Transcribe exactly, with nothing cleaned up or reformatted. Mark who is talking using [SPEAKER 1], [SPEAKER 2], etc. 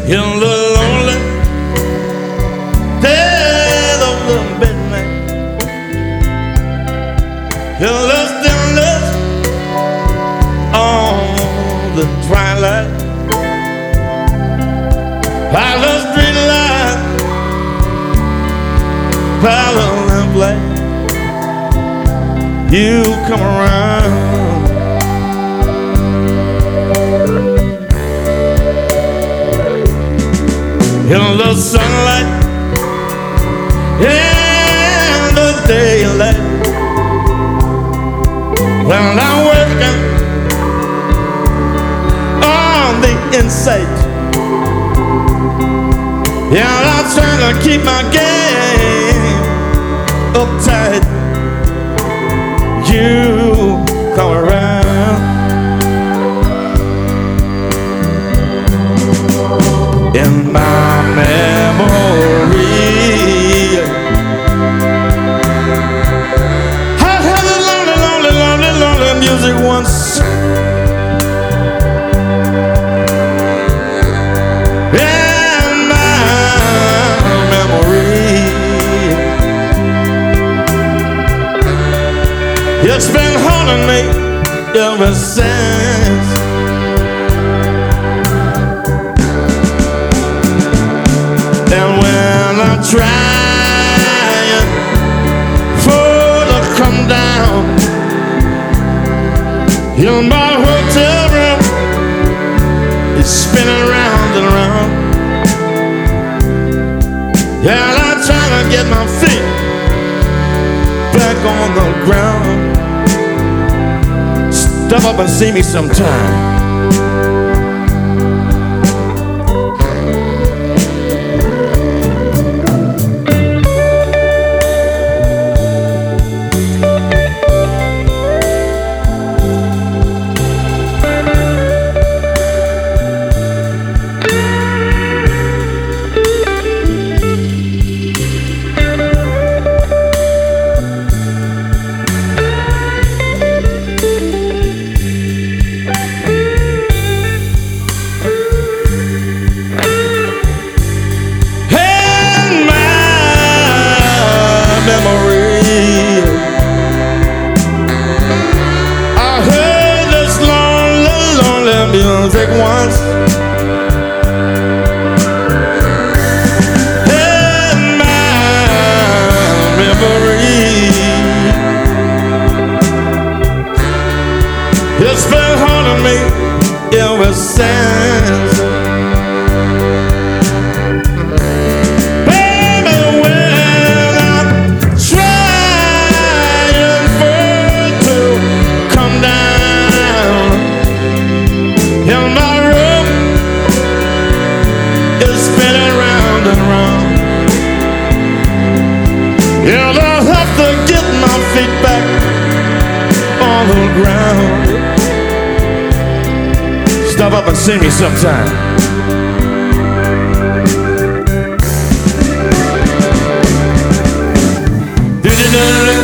[SPEAKER 1] in the lonely dead of the midnight. You're lost in love on the twilight. By the street light, by the lamplight, you come around. In the sunlight, in the daylight, when I'm working on the inside, yeah, I'm trying to keep my game uptight. You come around. In my memory, I had a lonely, lonely, lonely, lonely music once. In my memory, it's been haunting me ever since. And when I'm trying for to come down in my hotel room, it's spinning round and around. And I'm trying to get my feet back on the ground. Step up and see me sometime. Music once in my memory, it's been haunting me ever since. Baby, when I'm trying for it to come down in my room, it's spinning round and round. Yeah, I'll have to get my feet back on the ground. Stop up and see me sometime. Do-do-do-do.